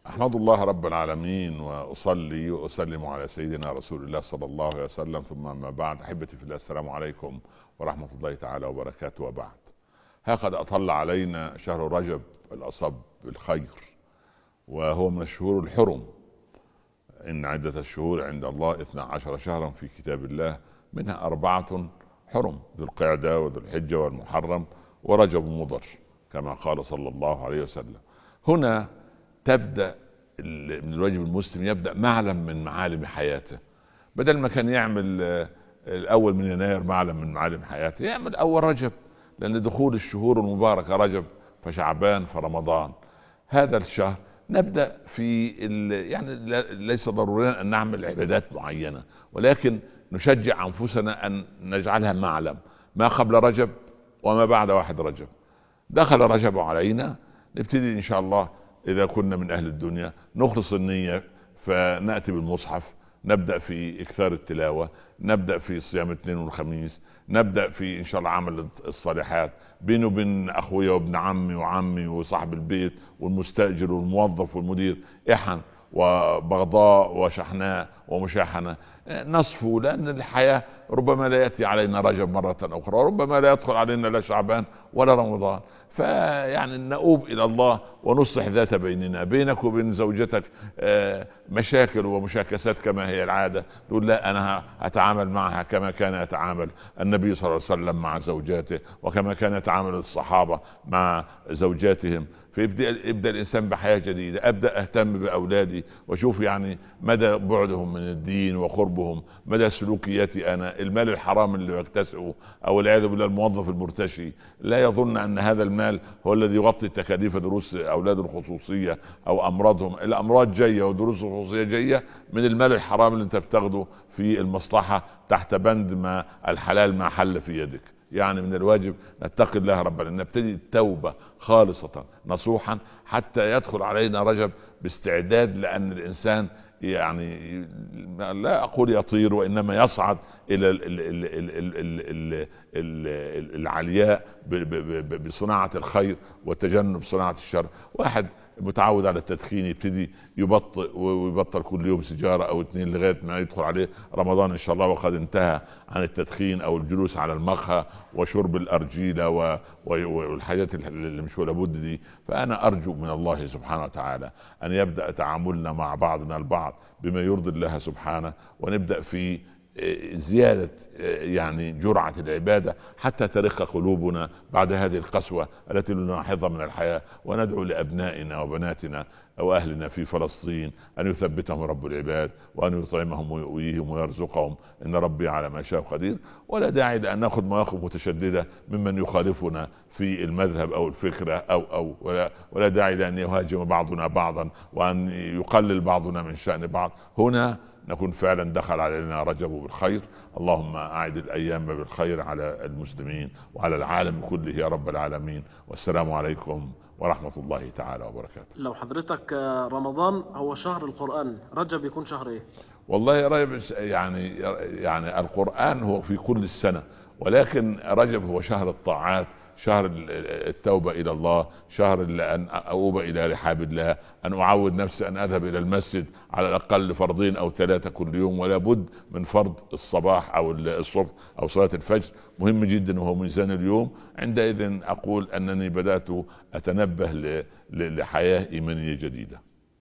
أحمد الله رب العالمين وأصلي وأسلم على سيدنا رسول الله صلى الله عليه وسلم، ثم أما بعد. أحبتي في الله، السلام عليكم ورحمة الله تعالى وبركاته. وبعد، هقد أطل علينا شهر رجب الأصب بالخير، وهو من الشهور الحرم. إن عدة الشهور عند الله 12 شهرا في كتاب الله، منها 4 حرم: ذو القعدة وذو الحجة والمحرم ورجب مضر، كما قال صلى الله عليه وسلم. هنا تبدأ من الواجب المسلم يبدأ معلم من معالم حياته، بدل ما كان يعمل الأول من يناير معلم من معالم حياته، يعمل أول رجب، لأن دخول الشهور المباركة رجب فشعبان فرمضان. هذا الشهر نبدأ في يعني ليس ضروريا أن نعمل عبادات معينة، ولكن نشجع أنفسنا أن نجعلها معلم ما قبل رجب وما بعد 1 رجب. دخل رجب علينا، نبتدي إن شاء الله إذا كنا من أهل الدنيا نخلص النية، فنأتي بالمصحف، نبدأ في إكثار التلاوة، نبدأ في صيام الاثنين والخميس، نبدأ في إن شاء الله عمل الصالحات بينه وبين أخويا وابن عمي وعمي وصاحب البيت والمستأجر والموظف والمدير، إحن وبغضاء وشحناء ومشاحنة، نصفه، لأن الحياة ربما لا يأتي علينا رجب مرة أخرى، وربما لا يدخل علينا لا شعبان ولا رمضان. فيعني نؤوب إلى الله ونصلح ذات بيننا. بينك وبين زوجتك مشاكل ومشاكسات كما هي العادة، تقول لا، أنا أتعامل معها كما كان يتعامل النبي صلى الله عليه وسلم مع زوجاته، وكما كان يتعامل الصحابة مع زوجاتهم. فيبدأ الإنسان بحياة جديدة. أبدأ أهتم بأولادي وأشوف يعني مدى بعدهم من الدين وقربهم، مدى سلوكياتي أنا. المال الحرام اللي يكتسبه أو العياذ بالله الموظف المرتشي لا يظن أن هذا المال هو الذي يغطي تكاليف دروس أولاده الخصوصية أو أمراضهم. الأمراض جاية ودروس الخصوصية جاية من المال الحرام اللي أنت بتاخده في المصلحة تحت بند ما الحلال ما حل في يدك. يعني من الواجب نتقي الله ربنا، نبتدي التوبة خالصة نصوحا حتى يدخل علينا رجب باستعداد، لأن الإنسان يعني لا أقول يطير، وإنما يصعد إلى العلياء بصناعة الخير وتجنب صناعة الشر. واحد متعود على التدخين يبتدي يبطئ ويبطل كل يوم سيجارة أو 2 لغاية ما يدخل عليه رمضان إن شاء الله وقد انتهى عن التدخين أو الجلوس على المقهى وشرب الأرجيلة والحاجات اللي مش ولا بد دي. فأنا أرجو من الله سبحانه وتعالى أن يبدأ تعاملنا مع بعضنا البعض بما يرضي الله سبحانه، ونبدأ في زيادة يعني جرعة العبادة حتى ترق قلوبنا بعد هذه القسوة التي نلاحظها من الحياة. وندعو لأبنائنا وبناتنا وأهلنا في فلسطين أن يثبتهم رب العباد، وأن يطعمهم ويؤويهم ويرزقهم، إن ربي على ما شاء قدير. ولا داعي لأن نأخذ مواقف متشددة ممن يخالفنا في المذهب أو الفكرة أو ولا داعي لأن يهاجم بعضنا بعضا وأن يقلل بعضنا من شأن بعض. هنا نكون فعلا دخل علينا رجب بالخير. اللهم أعد الأيام بالخير على المسلمين وعلى العالم كله يا رب العالمين. والسلام عليكم ورحمة الله تعالى وبركاته. لو حضرتك رمضان هو شهر القرآن، رجب يكون شهر ايه؟ والله يا رجب يعني القرآن هو في كل السنة، ولكن رجب هو شهر الطاعات، شهر التوبة إلى الله، شهر أن أؤوب إلى رحاب الله، أن أعود نفسي أن أذهب إلى المسجد على الأقل 2 أو 3 كل يوم، ولا بد من فرض الصباح أو الصبح أو صلاة الفجر، مهم جدا وهو ميزان اليوم. عندئذ أقول أنني بدأت أتنبه لحياة إيمانية جديدة.